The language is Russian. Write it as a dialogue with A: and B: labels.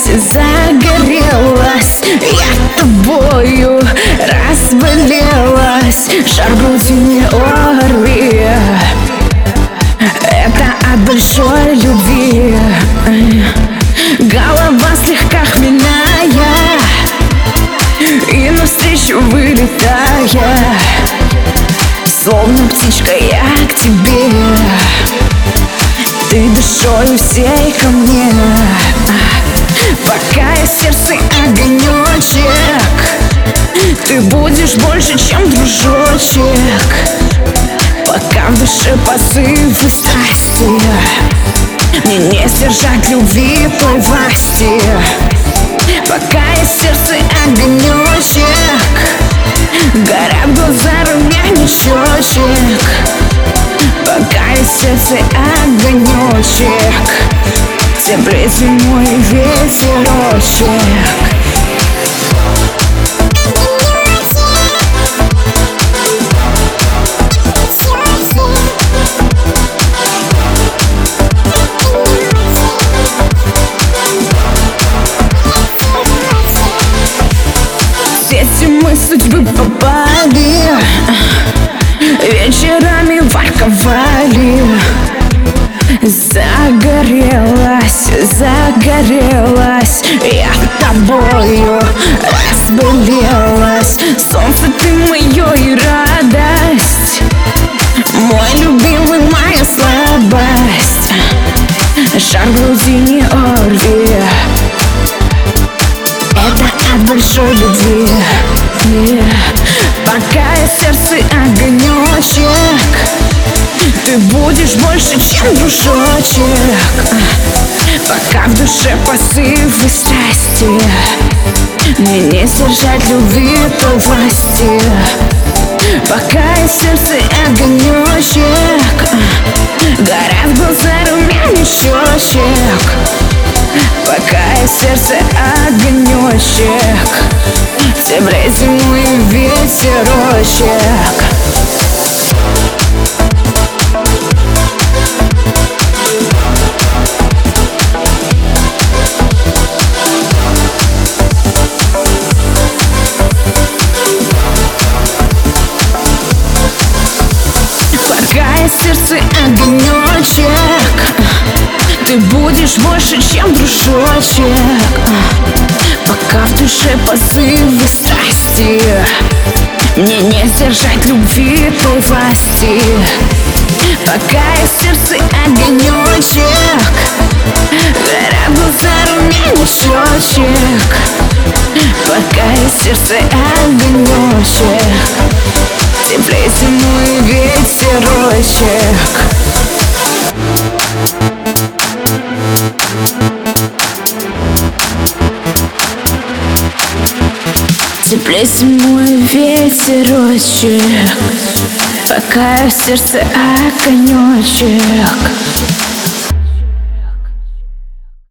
A: загорелась, я тобою разболелась. Жар в груди не орви, это от большой любви. Голова слегка хмельная, и навстречу вылетая, словно птичка я к тебе. Ты душою всей ко мне, пока я сердце огонечек. Ты будешь больше, чем дружочек, пока в душе позывы страсти. Мне не сдержать любви той власти, пока я сердце огонечек. Горят глаза, румяничочек, пока я сердце огонечек. Теплее зимой ветерочек. Сети мы судьбы попали, вечерами ворковали. Загорелась, загорелась, я тобою разболелась. Солнце, ты мое и радость, мой любимый, моя слабость. Жар в груди не орви, это от большой любви. Пока я сердце огонечек, ты будешь больше, чем дружочек, пока в душе позывы страсти. Мне не сдержать любви той власти, пока я сердце огонечек. Горят глаза, румяничочек, пока я сердце огонечек. Теплее зимой ветерочек. Сердце огонечек, ты будешь больше, чем дружочек, пока в душе позывы страсти. Мне не сдержать любви той власти, пока я сердце огонечек. Горят глаза, румяничочек, пока я сердце огонечек. Теплее зимой ветерочек. Теплее зимой ветерочек, пока в сердце огонечек.